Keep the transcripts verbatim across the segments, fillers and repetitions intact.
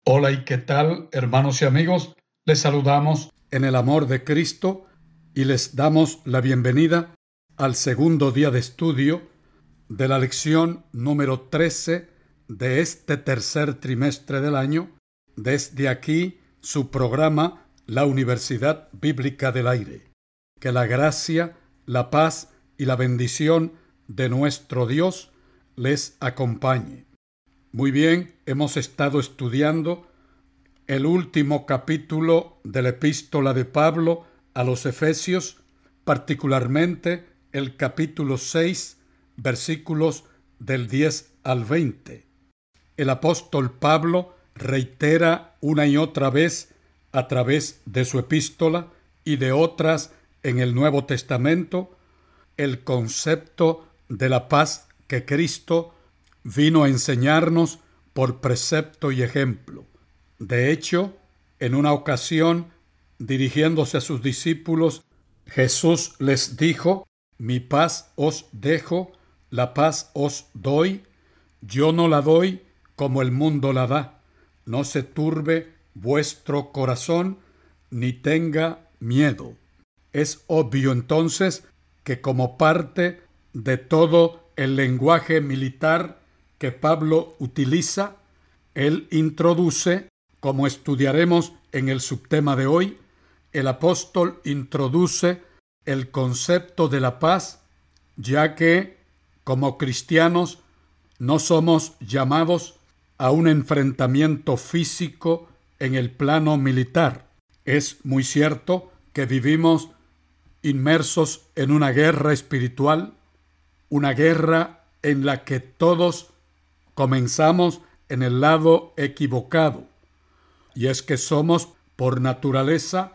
Hola y qué tal, hermanos y amigos. Les saludamos en el amor de Cristo y les damos la bienvenida al segundo día de estudio de la lección número trece de este tercer trimestre del año, desde aquí su programa La Universidad Bíblica del Aire. Que la gracia, la paz y la bendición de nuestro Dios les acompañe. Muy bien, hemos estado estudiando el último capítulo de la epístola de Pablo a los Efesios, particularmente el capítulo seis, versículos del diez al veinte. El apóstol Pablo reitera una y otra vez a través de su epístola y de otras en el Nuevo Testamento el concepto de la paz que Cristo vino a enseñarnos por precepto y ejemplo. De hecho, en una ocasión, dirigiéndose a sus discípulos, Jesús les dijo: Mi paz os dejo, la paz os doy. Yo no la doy como el mundo la da. No se turbe vuestro corazón, ni tenga miedo. Es obvio entonces que como parte de todo el lenguaje militar que Pablo utiliza, él introduce, como estudiaremos en el subtema de hoy, el apóstol introduce el concepto de la paz, ya que como cristianos no somos llamados a un enfrentamiento físico en el plano militar. Es muy cierto que vivimos inmersos en una guerra espiritual, una guerra en la que todos comenzamos en el lado equivocado, y es que somos por naturaleza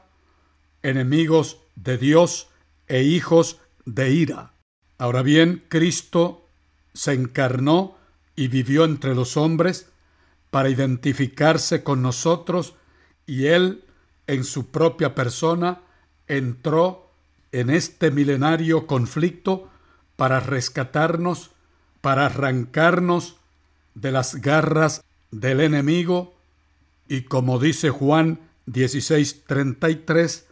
enemigos de Dios e hijos de ira. Ahora bien, Cristo se encarnó y vivió entre los hombres para identificarse con nosotros, y Él, en su propia persona, entró en este milenario conflicto para rescatarnos, para arrancarnos de las garras del enemigo, y como dice Juan dieciséis treinta y tres,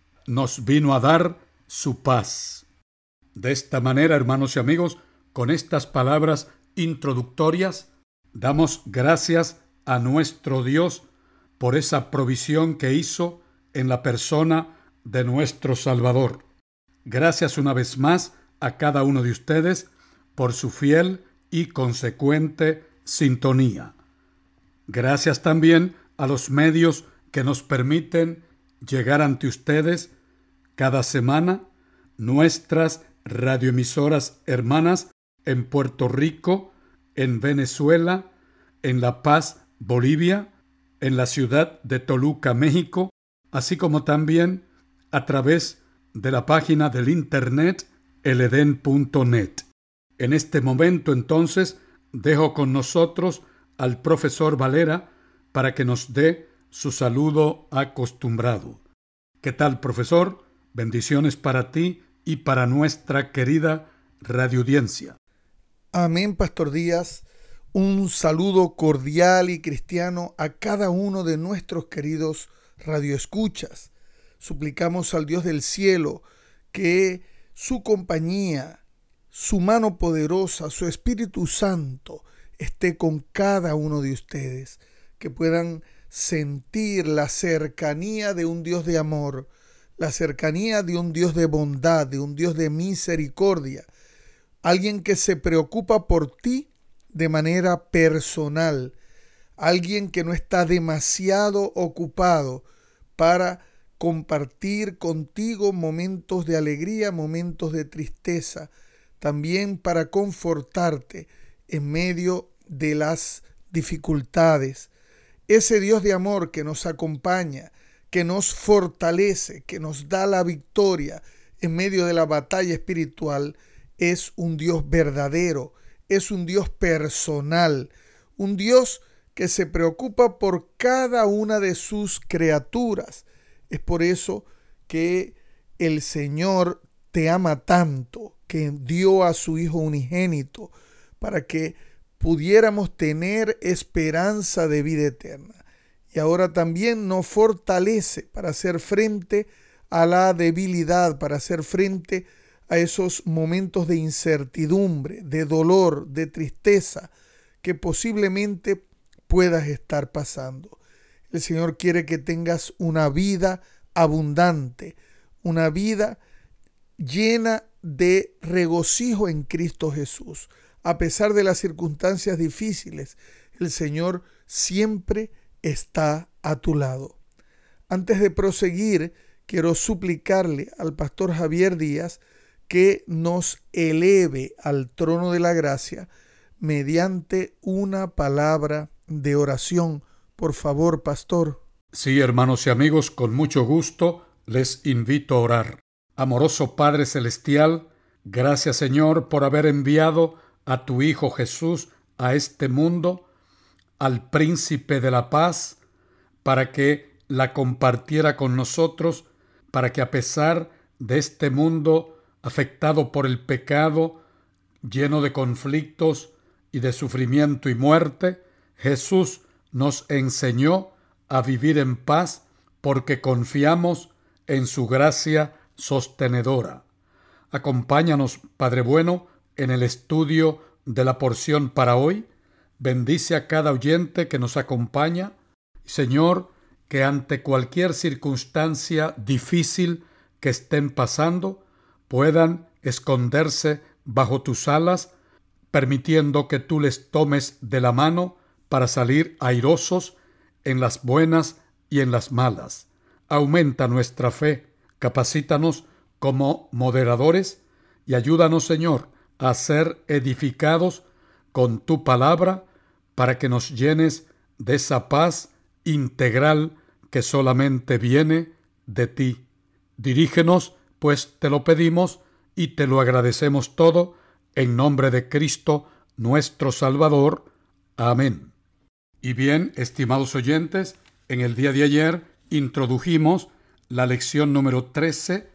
nos vino a dar su paz. De esta manera, hermanos y amigos, con estas palabras introductorias, damos gracias a nuestro Dios por esa provisión que hizo en la persona de nuestro Salvador. Gracias una vez más a cada uno de ustedes por su fiel y consecuente sintonía. Gracias también a los medios que nos permiten llegar ante ustedes cada semana, nuestras radioemisoras hermanas en Puerto Rico, en Venezuela, en La Paz, Bolivia, en la ciudad de Toluca, México, así como también a través de la página del internet el edén punto net. En este momento, entonces, dejo con nosotros al profesor Valera para que nos dé su saludo acostumbrado. ¿Qué tal, profesor? Bendiciones para ti y para nuestra querida radioaudiencia. Amén, Pastor Díaz. Un saludo cordial y cristiano a cada uno de nuestros queridos radioescuchas. Suplicamos al Dios del cielo que su compañía, su mano poderosa, su Espíritu Santo esté con cada uno de ustedes, que puedan sentir la cercanía de un Dios de amor, la cercanía de un Dios de bondad, de un Dios de misericordia, alguien que se preocupa por ti de manera personal, alguien que no está demasiado ocupado para compartir contigo momentos de alegría, momentos de tristeza, también para confortarte en medio de las dificultades. Ese Dios de amor que nos acompaña, que nos fortalece, que nos da la victoria en medio de la batalla espiritual, es un Dios verdadero, es un Dios personal, un Dios que se preocupa por cada una de sus criaturas. Es por eso que el Señor te ama tanto, que dio a su Hijo unigénito para que pudiéramos tener esperanza de vida eterna. y ahora también nos fortalece para hacer frente a la debilidad, para hacer frente a esos momentos de incertidumbre, de dolor, de tristeza que posiblemente puedas estar pasando. El Señor quiere que tengas una vida abundante, una vida llena de regocijo en Cristo Jesús. A pesar de las circunstancias difíciles, el Señor siempre está a tu lado. Antes de proseguir, quiero suplicarle al pastor Javier Díaz que nos eleve al trono de la gracia mediante una palabra de oración. Por favor, pastor. Sí, hermanos y amigos, con mucho gusto les invito a orar. Amoroso Padre Celestial, gracias, Señor, por haber enviado a tu Hijo Jesús a este mundo, al Príncipe de la Paz, para que la compartiera con nosotros, para que a pesar de este mundo afectado por el pecado, lleno de conflictos y de sufrimiento y muerte, Jesús nos enseñó a vivir en paz porque confiamos en su gracia sostenedora. Acompáñanos, Padre bueno, en el estudio de la porción para hoy. Bendice a cada oyente que nos acompaña. Señor, que ante cualquier circunstancia difícil que estén pasando, puedan esconderse bajo tus alas, permitiendo que tú les tomes de la mano para salir airosos en las buenas y en las malas. Aumenta nuestra fe, capacítanos como moderadores y ayúdanos, Señor, a ser edificados con tu palabra para que nos llenes de esa paz integral que solamente viene de ti. Dirígenos, pues te lo pedimos y te lo agradecemos todo en nombre de Cristo, nuestro Salvador. Amén. Y bien, estimados oyentes, en el día de ayer introdujimos la lección número trece,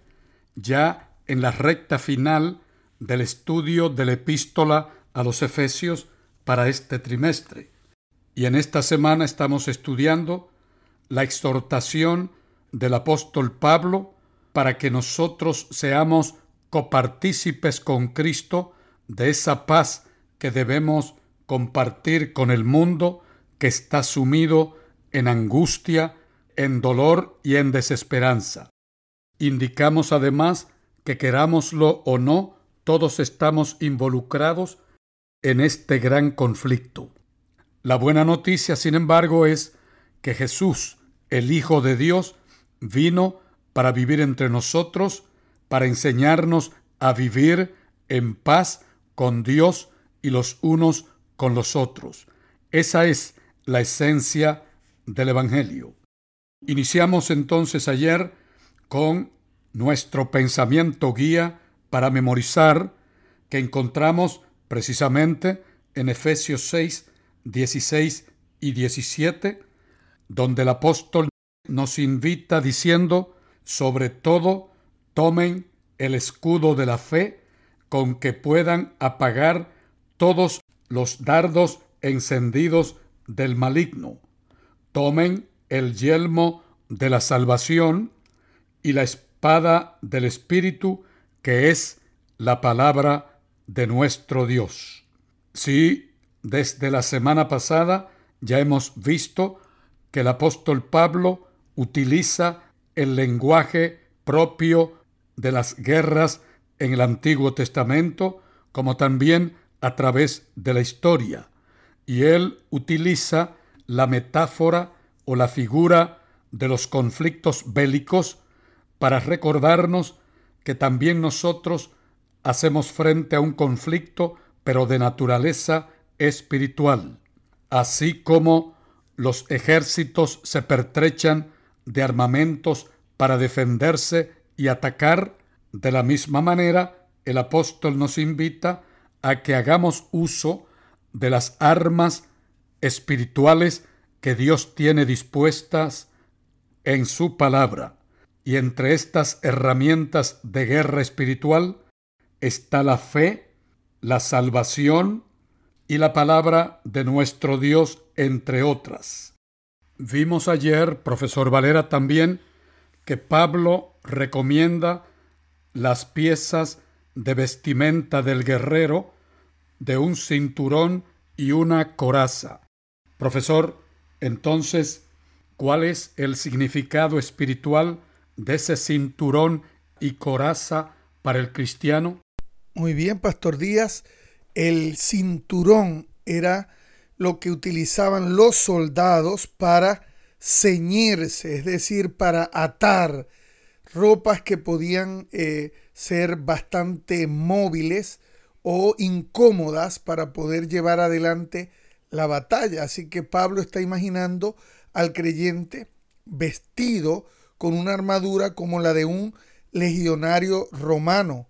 ya en la recta final del estudio de la epístola a los Efesios para este trimestre. Y en esta semana estamos estudiando la exhortación del apóstol Pablo para que nosotros seamos copartícipes con Cristo de esa paz que debemos compartir con el mundo que está sumido en angustia, en dolor y en desesperanza. Indicamos además que, querámoslo o no, todos estamos involucrados en este gran conflicto. La buena noticia, sin embargo, es que Jesús, el Hijo de Dios, vino para vivir entre nosotros, para enseñarnos a vivir en paz con Dios y los unos con los otros. Esa es la esencia del Evangelio. Iniciamos entonces ayer con nuestro pensamiento guía para memorizar, que encontramos precisamente en Efesios seis, dieciséis y diecisiete, donde el apóstol nos invita diciendo: sobre todo, tomen el escudo de la fe con que puedan apagar todos los dardos encendidos del maligno. Tomen el yelmo de la salvación y la espada del Espíritu, que es la palabra de nuestro Dios. Sí, desde la semana pasada ya hemos visto que el apóstol Pablo utiliza el lenguaje propio de las guerras en el Antiguo Testamento, como también a través de la historia. Y él utiliza la metáfora o la figura de los conflictos bélicos para recordarnos que también nosotros hacemos frente a un conflicto, pero de naturaleza espiritual. Así como los ejércitos se pertrechan de armamentos para defenderse y atacar, de la misma manera el apóstol nos invita a que hagamos uso de las armas espirituales que Dios tiene dispuestas en su palabra. Y entre estas herramientas de guerra espiritual está la fe, la salvación y la palabra de nuestro Dios, entre otras. Vimos ayer, profesor Valera, también que Pablo recomienda las piezas de vestimenta del guerrero de un cinturón y una coraza. Profesor, entonces, ¿cuál es el significado espiritual de ese cinturón y coraza para el cristiano? Muy bien, Pastor Díaz. El cinturón era lo que utilizaban los soldados para ceñirse, es decir, para atar ropas que podían eh, ser bastante móviles o incómodas para poder llevar adelante la batalla. Así que Pablo está imaginando al creyente vestido con una armadura como la de un legionario romano,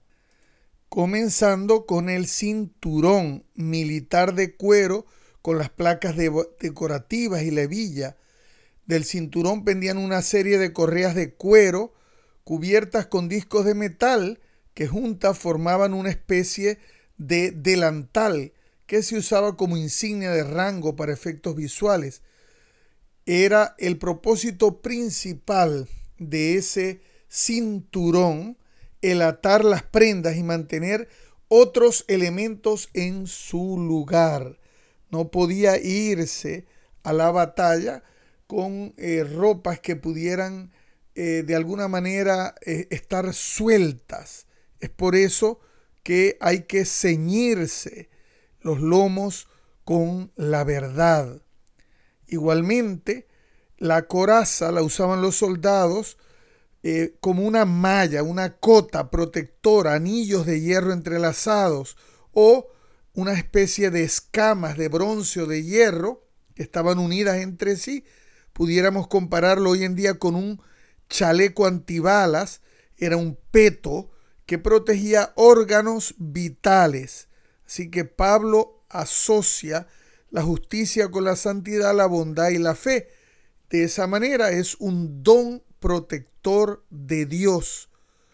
comenzando con el cinturón militar de cuero con las placas de decorativas y la hebilla. Del cinturón pendían una serie de correas de cuero cubiertas con discos de metal que juntas formaban una especie de delantal que se usaba como insignia de rango para efectos visuales. Era el propósito principal de ese cinturón el atar las prendas y mantener otros elementos en su lugar. No podía irse a la batalla con eh, ropas que pudieran eh, de alguna manera eh, estar sueltas. Es por eso que hay que ceñirse los lomos con la verdad. Igualmente, la coraza la usaban los soldados eh, como una malla, una cota protectora, anillos de hierro entrelazados o una especie de escamas de bronce o de hierro que estaban unidas entre sí. Pudiéramos compararlo hoy en día con un chaleco antibalas. Era un peto que protegía órganos vitales. Así que Pablo asocia la justicia con la santidad, la bondad y la fe. De esa manera es un don protector de Dios.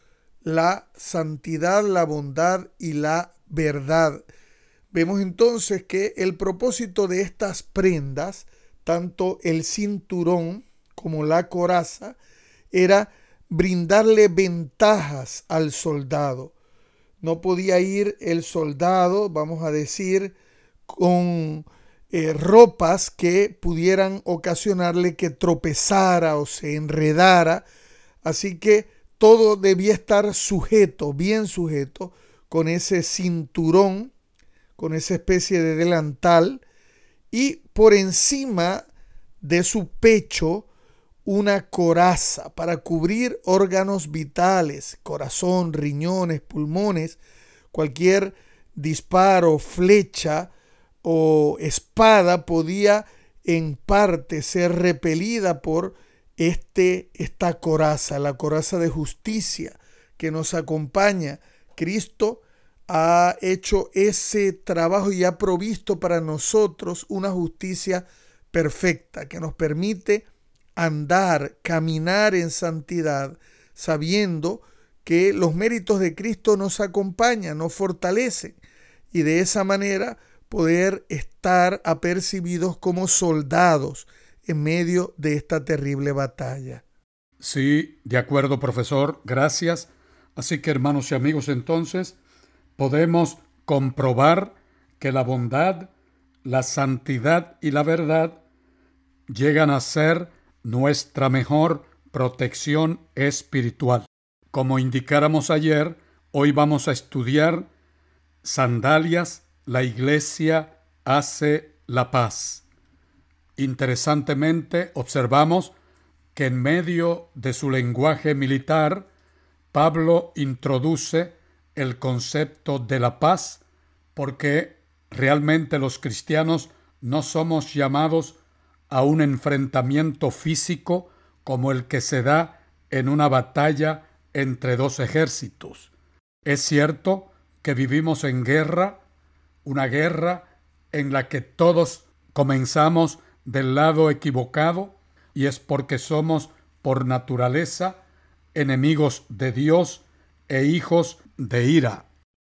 La santidad, la bondad y la verdad. Vemos entonces que el propósito de estas prendas, tanto el cinturón como la coraza, era brindarle ventajas al soldado. No podía ir el soldado, vamos a decir, con eh, ropas que pudieran ocasionarle que tropezara o se enredara. Así que todo debía estar sujeto, bien sujeto, con ese cinturón, con esa especie de delantal, y por encima de su pecho una coraza para cubrir órganos vitales, corazón, riñones, pulmones. Cualquier disparo, flecha o espada podía en parte ser repelida por este, esta coraza, la coraza de justicia que nos acompaña. Cristo ha hecho ese trabajo y ha provisto para nosotros una justicia perfecta que nos permite andar, caminar en santidad, sabiendo que los méritos de Cristo nos acompañan, nos fortalecen, y de esa manera poder estar apercibidos como soldados en medio de esta terrible batalla. Sí, de acuerdo, profesor, gracias. Así que, hermanos y amigos, entonces podemos comprobar que la bondad, la santidad y la verdad llegan a ser nuestra mejor protección espiritual. Como indicáramos ayer, hoy vamos a estudiar Sandalias, la Iglesia hace la paz. Interesantemente, observamos que en medio de su lenguaje militar, Pablo introduce el concepto de la paz, porque realmente los cristianos no somos llamados a un enfrentamiento físico como el que se da en una batalla entre dos ejércitos. Es cierto que vivimos en guerra, una guerra en la que todos comenzamos del lado equivocado, y es porque somos por naturaleza enemigos de Dios e hijos de ira.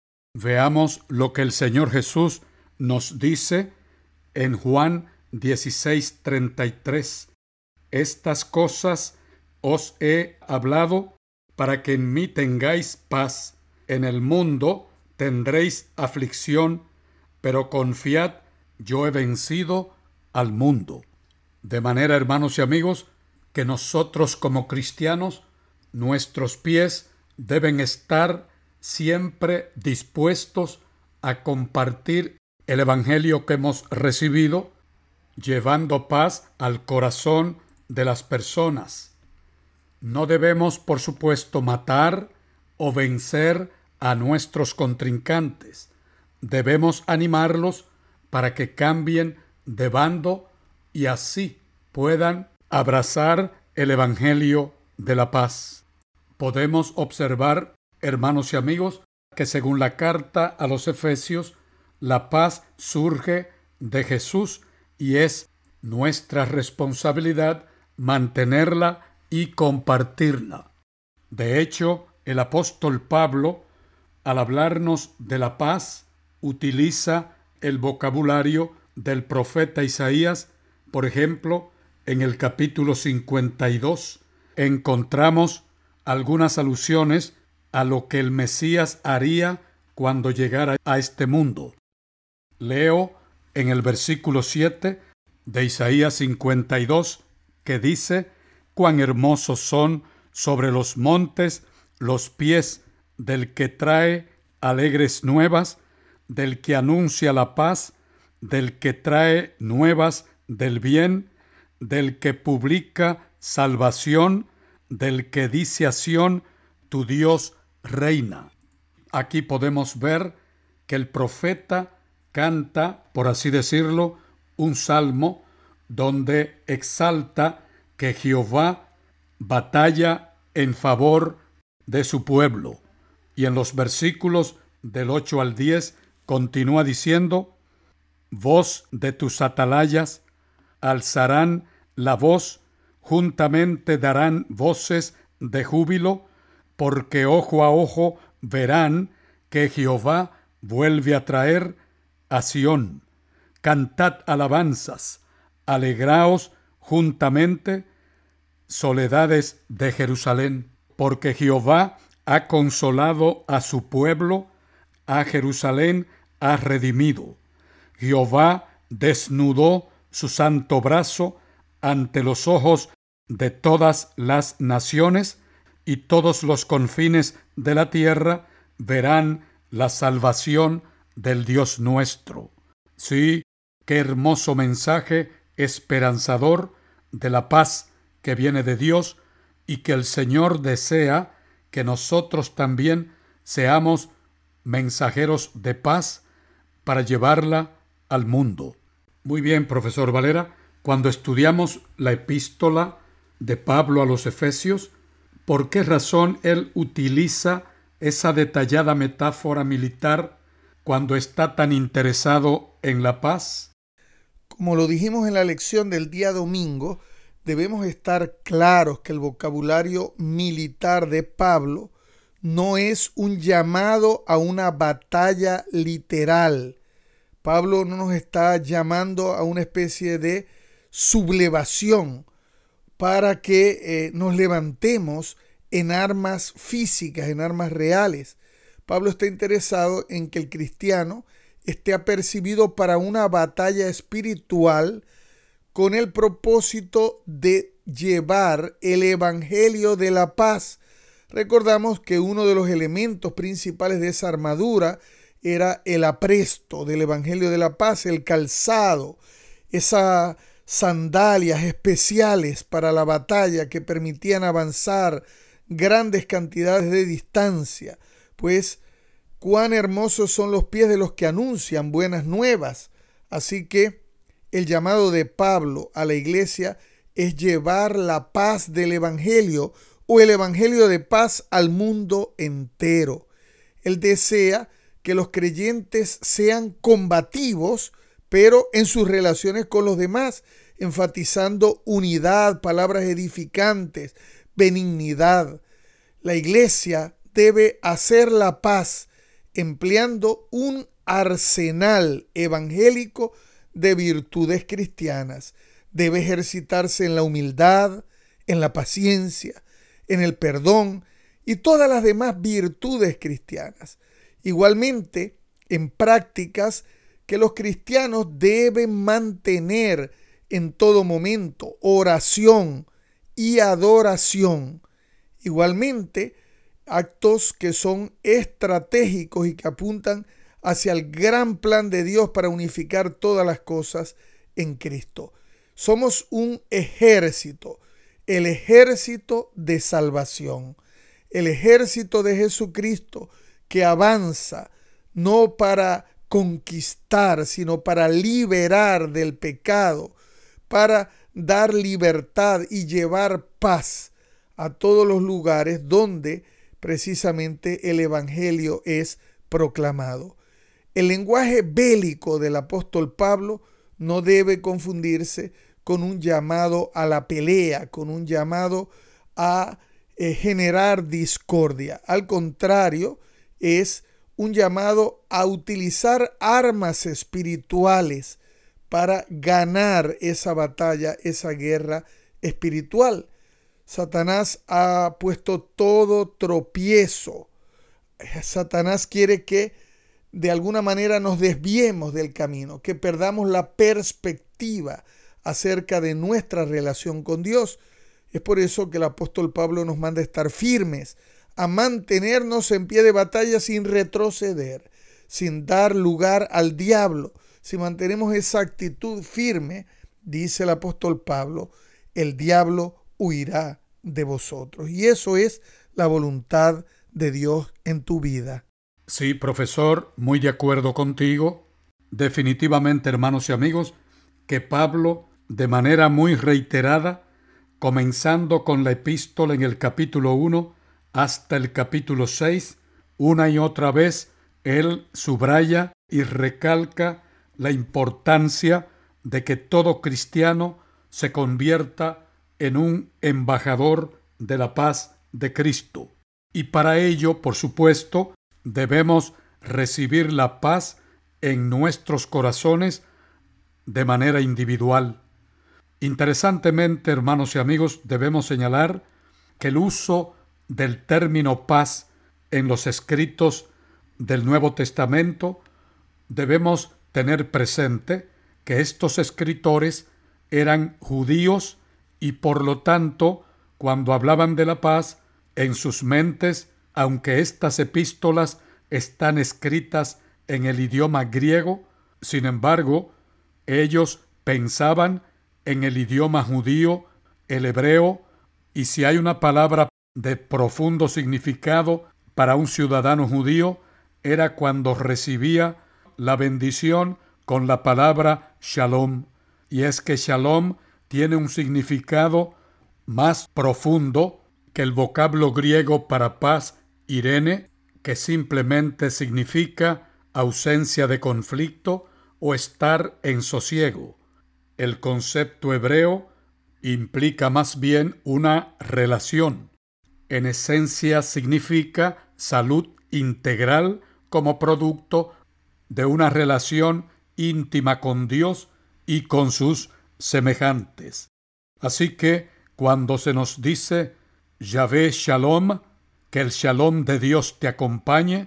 Veamos lo que el Señor Jesús nos dice en Juan dieciséis treinta y tres. Estas cosas os he hablado para que en mí tengáis paz. En el mundo tendréis aflicción, pero confiad, yo he vencido al mundo. De manera, hermanos y amigos, que nosotros como cristianos, nuestros pies deben estar siempre dispuestos a compartir el evangelio que hemos recibido, llevando paz al corazón de las personas. No debemos, por supuesto, matar o vencer a nuestros contrincantes. Debemos animarlos para que cambien de bando y así puedan abrazar el evangelio de la paz. Podemos observar, hermanos y amigos, que según la carta a los Efesios, la paz surge de Jesús y es nuestra responsabilidad mantenerla y compartirla. De hecho, el apóstol Pablo, al hablarnos de la paz, utiliza el vocabulario del profeta Isaías. Por ejemplo, en el capítulo cincuenta y dos encontramos algunas alusiones a lo que el Mesías haría cuando llegara a este mundo. Leo en el versículo siete de Isaías cincuenta y dos que dice: «Cuán hermosos son sobre los montes los pies del que trae alegres nuevas, del que anuncia la paz, del que trae nuevas del bien, del que publica salvación, del que dice a Sión, tu Dios reina». Aquí podemos ver que el profeta canta, por así decirlo, un salmo donde exalta que Jehová batalla en favor de su pueblo. Y en los versículos del ocho al diez continúa diciendo: «Voz de tus atalayas alzarán la voz, juntamente darán voces de júbilo, porque ojo a ojo verán que Jehová vuelve a traer a Sión. Cantad alabanzas, alegraos juntamente, soledades de Jerusalén, porque Jehová ha consolado a su pueblo, a Jerusalén ha redimido. Jehová desnudó su santo brazo ante los ojos de todas las naciones, y todos los confines de la tierra verán la salvación del Dios nuestro». Sí, qué hermoso mensaje esperanzador de la paz que viene de Dios, y que el Señor desea que nosotros también seamos mensajeros de paz para llevarla al mundo. Muy bien, profesor Valera, cuando estudiamos la epístola de Pablo a los Efesios, ¿por qué razón él utiliza esa detallada metáfora militar cuando está tan interesado en la paz? Como lo dijimos en la lección del día domingo, debemos estar claros que el vocabulario militar de Pablo no es un llamado a una batalla literal. Pablo no nos está llamando a una especie de sublevación para que eh, nos levantemos en armas físicas, en armas reales. Pablo está interesado en que el cristiano esté apercibido para una batalla espiritual con el propósito de llevar el evangelio de la paz. Recordamos que uno de los elementos principales de esa armadura era el apresto del evangelio de la paz, el calzado, esas sandalias especiales para la batalla que permitían avanzar grandes cantidades de distancia. Pues cuán hermosos son los pies de los que anuncian buenas nuevas. Así que el llamado de Pablo a la iglesia es llevar la paz del evangelio o el evangelio de paz al mundo entero. Él desea que los creyentes sean combativos, pero en sus relaciones con los demás, enfatizando unidad, palabras edificantes, benignidad. La iglesia debe hacer la paz empleando un arsenal evangélico de virtudes cristianas. debe ejercitarse en la humildad, en la paciencia, en el perdón y todas las demás virtudes cristianas. Igualmente, en prácticas que los cristianos deben mantener en todo momento: oración y adoración. Igualmente, actos que son estratégicos y que apuntan hacia el gran plan de Dios para unificar todas las cosas en Cristo. Somos un ejército, el ejército de salvación, el ejército de Jesucristo que avanza no para conquistar, sino para liberar del pecado, para dar libertad y llevar paz a todos los lugares donde precisamente el evangelio es proclamado. El lenguaje bélico del apóstol Pablo no debe confundirse con un llamado a la pelea, con un llamado a eh, generar discordia. Al contrario, es un llamado a utilizar armas espirituales para ganar esa batalla, esa guerra espiritual. Satanás ha puesto todo tropiezo. Satanás quiere que de alguna manera nos desviemos del camino, que perdamos la perspectiva acerca de nuestra relación con Dios. Es por eso que el apóstol Pablo nos manda a estar firmes, a mantenernos en pie de batalla sin retroceder, sin dar lugar al diablo. Si mantenemos esa actitud firme, dice el apóstol Pablo, el diablo huirá de vosotros. Y eso es la voluntad de Dios en tu vida. Sí, profesor, muy de acuerdo contigo. Definitivamente, hermanos y amigos, que Pablo, de manera muy reiterada, comenzando con la epístola en el capítulo uno hasta el capítulo seis, una y otra vez, él subraya y recalca la importancia de que todo cristiano se convierta en un embajador de la paz de Cristo. Y para ello, por supuesto, debemos recibir la paz en nuestros corazones de manera individual. Interesantemente, hermanos y amigos, debemos señalar que el uso del término paz en los escritos del Nuevo Testamento, debemos tener presente que estos escritores eran judíos y por lo tanto, cuando hablaban de la paz, en sus mentes, aunque estas epístolas están escritas en el idioma griego, sin embargo, ellos pensaban en el idioma judío, el hebreo, y si hay una palabra de profundo significado para un ciudadano judío, era cuando recibía la bendición con la palabra shalom. Y es que shalom tiene un significado más profundo que el vocablo griego para paz, irene, que simplemente significa ausencia de conflicto o estar en sosiego. El concepto hebreo implica más bien una relación. En esencia significa salud integral como producto de una relación íntima con Dios y con sus semejantes. Así que cuando se nos dice Yahvé Shalom, que el Shalom de Dios te acompañe,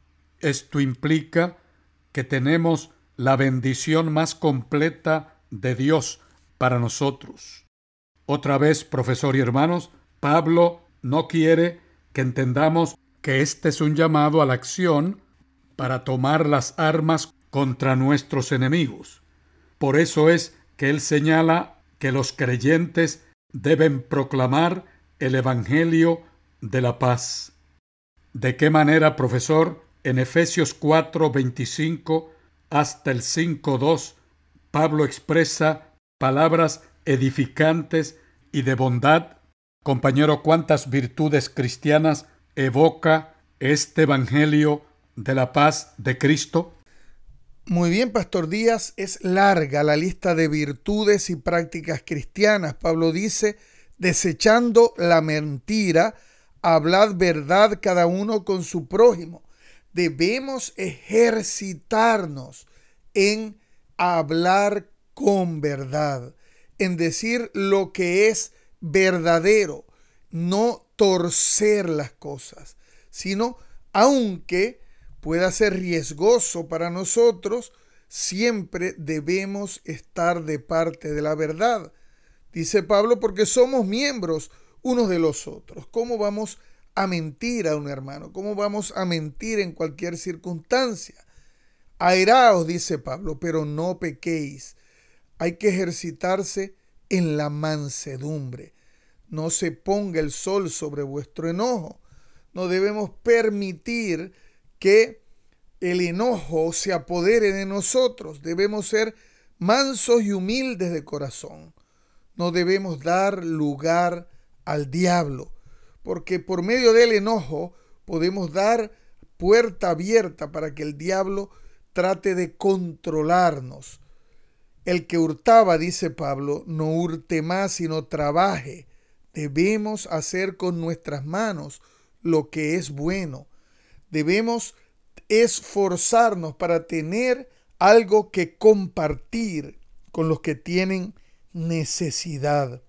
esto implica que tenemos la bendición más completa de Dios para nosotros. Otra vez, profesor y hermanos, Pablo no quiere que entendamos que este es un llamado a la acción para tomar las armas contra nuestros enemigos. Por eso es que él señala que los creyentes deben proclamar el Evangelio de la paz. ¿De qué manera, profesor? En Efesios cuatro, veinticinco hasta el cinco, dos, Pablo expresa palabras edificantes y de bondad. Compañero, ¿cuántas virtudes cristianas evoca este Evangelio de la paz de Cristo? Muy bien, Pastor Díaz, es larga la lista de virtudes y prácticas cristianas. Pablo dice, desechando la mentira, hablad verdad cada uno con su prójimo. Debemos ejercitarnos en hablar con verdad, en decir lo que es verdadero, no torcer las cosas, sino aunque pueda ser riesgoso para nosotros, siempre debemos estar de parte de la verdad. Dice Pablo, porque somos miembros unos de los otros. ¿Cómo vamos a mentir a un hermano? ¿Cómo vamos a mentir en cualquier circunstancia? Airaos, dice Pablo, pero no pequéis. Hay que ejercitarse en la mansedumbre. No se ponga el sol sobre vuestro enojo. No debemos permitir que el enojo se apodere de nosotros. Debemos ser mansos y humildes de corazón. No debemos dar lugar al diablo, porque por medio del enojo podemos dar puerta abierta para que el diablo trate de controlarnos. El que hurtaba, dice Pablo, no hurte más, sino trabaje. Debemos hacer con nuestras manos lo que es bueno. Debemos esforzarnos para tener algo que compartir con los que tienen necesidad.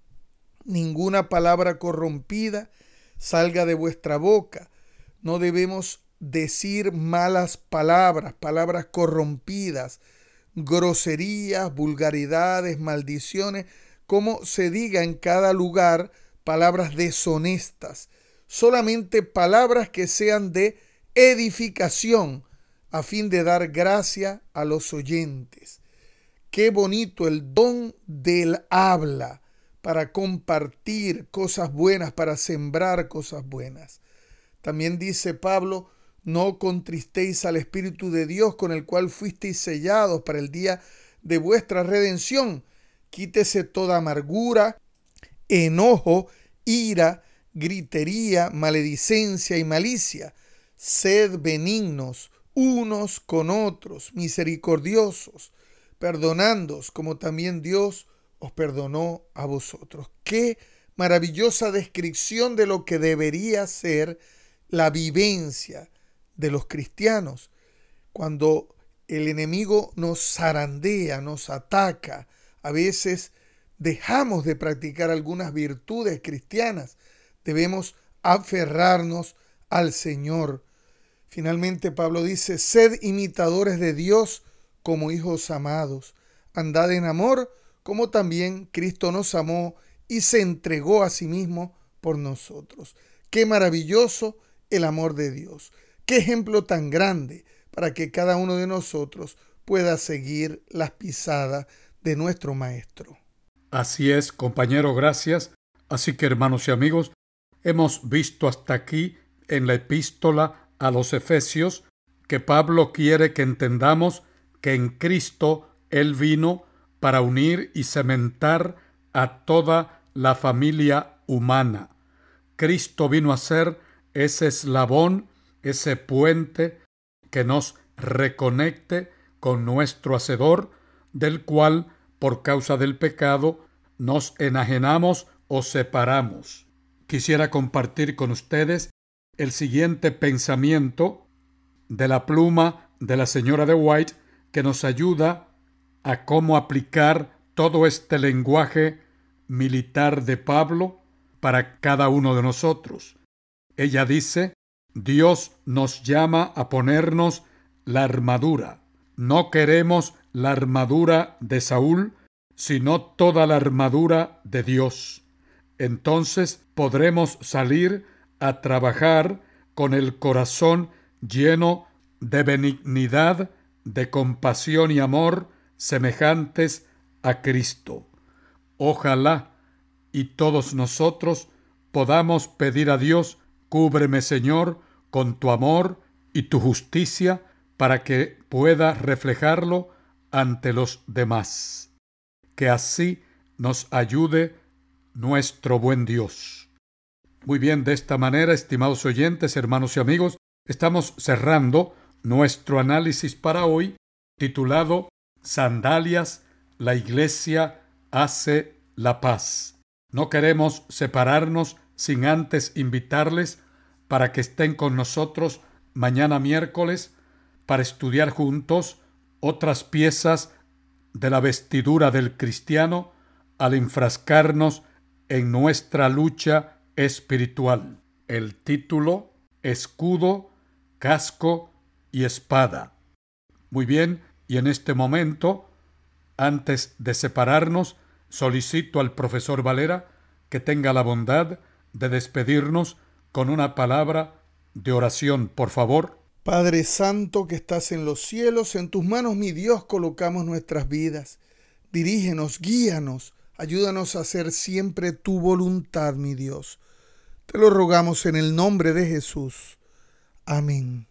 Ninguna palabra corrompida salga de vuestra boca. No debemos decir malas palabras, palabras corrompidas, groserías, vulgaridades, maldiciones, como se diga en cada lugar, palabras deshonestas. Solamente palabras que sean de edificación a fin de dar gracia a los oyentes. Qué bonito el don del habla para compartir cosas buenas, para sembrar cosas buenas. También dice Pablo, no contristéis al Espíritu de Dios con el cual fuisteis sellados para el día de vuestra redención. Quítese toda amargura, enojo, ira, gritería, maledicencia y malicia. Sed benignos unos con otros, misericordiosos, perdonándoos como también Dios os perdonó a vosotros. Qué maravillosa descripción de lo que debería ser la vivencia de los cristianos. Cuando el enemigo nos zarandea, nos ataca, a veces dejamos de practicar algunas virtudes cristianas. Debemos aferrarnos al Señor. Finalmente Pablo dice, sed imitadores de Dios como hijos amados. Andad en amor como también Cristo nos amó y se entregó a sí mismo por nosotros. Qué maravilloso el amor de Dios. Qué ejemplo tan grande para que cada uno de nosotros pueda seguir las pisadas de nuestro Maestro. Así es, compañero, gracias. Así que, hermanos y amigos, hemos visto hasta aquí en la epístola a los Efesios que Pablo quiere que entendamos que en Cristo Él vino para unir y cementar a toda la familia humana. Cristo vino a ser ese eslabón, ese puente que nos reconecte con nuestro Hacedor, del cual, por causa del pecado, nos enajenamos o separamos. Quisiera compartir con ustedes el siguiente pensamiento de la pluma de la señora de White, que nos ayuda a cómo aplicar todo este lenguaje militar de Pablo para cada uno de nosotros. Ella dice, Dios nos llama a ponernos la armadura. No queremos la armadura de Saúl, sino toda la armadura de Dios. Entonces podremos salir a trabajar con el corazón lleno de benignidad, de compasión y amor semejantes a Cristo. Ojalá y todos nosotros podamos pedir a Dios, cúbreme, Señor, con tu amor y tu justicia, para que pueda reflejarlo ante los demás. Que así nos ayude nuestro buen Dios. Muy bien, de esta manera, estimados oyentes, hermanos y amigos, estamos cerrando nuestro análisis para hoy, titulado Sandalias, la Iglesia hace la paz. No queremos separarnos sin antes invitarles para que estén con nosotros mañana miércoles para estudiar juntos otras piezas de la vestidura del cristiano al enfrascarnos en nuestra lucha espiritual. El título: Escudo, casco y espada. Muy bien, y en este momento, antes de separarnos, solicito al profesor Valera que tenga la bondad de despedirnos con una palabra de oración, por favor. Padre Santo que estás en los cielos, en tus manos, mi Dios, colocamos nuestras vidas. Dirígenos, guíanos, ayúdanos a hacer siempre tu voluntad, mi Dios. Te lo rogamos en el nombre de Jesús. Amén.